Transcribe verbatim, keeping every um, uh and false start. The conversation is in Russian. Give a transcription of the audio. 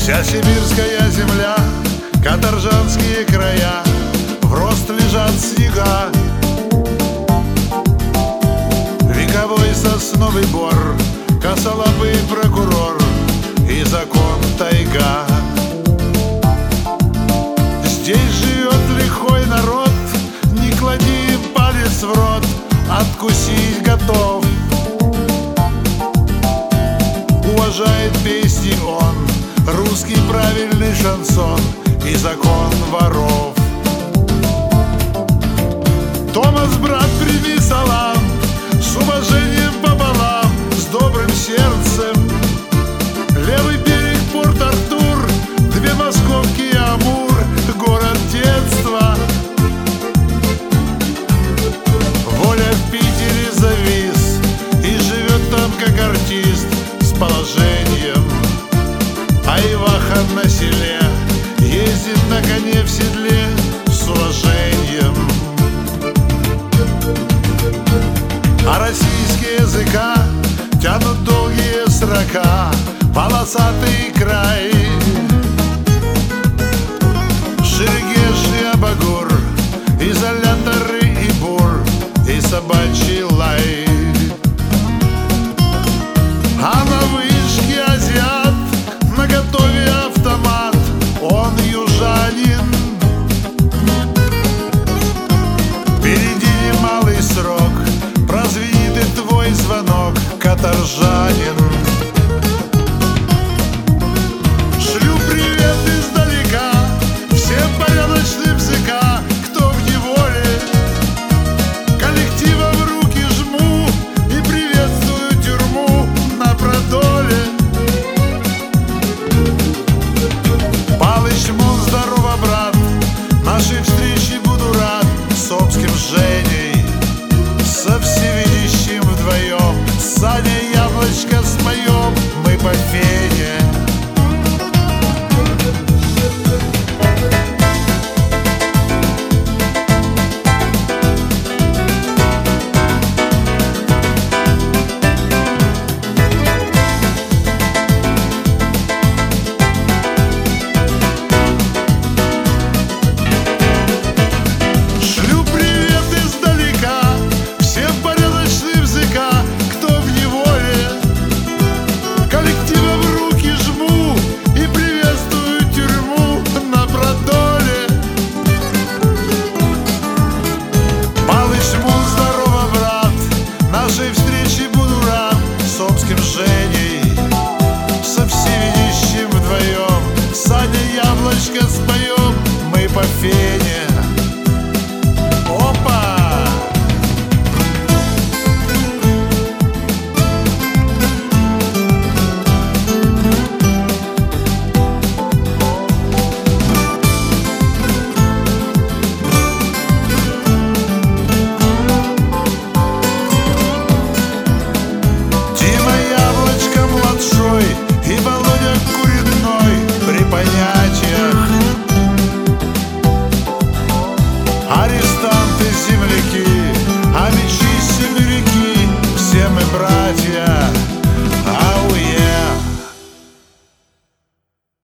Вся сибирская земля, каторжанские края, в рост лежат снега. Вековой сосновый бор, косолапый прокурор и закон тайга. Здесь живет лихой народ, не клади палец в рот, откусить готов. Уважает песни он, русский правильный шансон и закон воров. Томас, брат, прими салам, с уважением пополам, с добрым сердцем. Левый берег, Порт-Артур, две московки и Амур, город детства. Воля в Питере завис и живет там как артист с положением. А Иваха на селе ездит на коне в седле с уважением. А российские языка тянут долгие срока, полосатый край.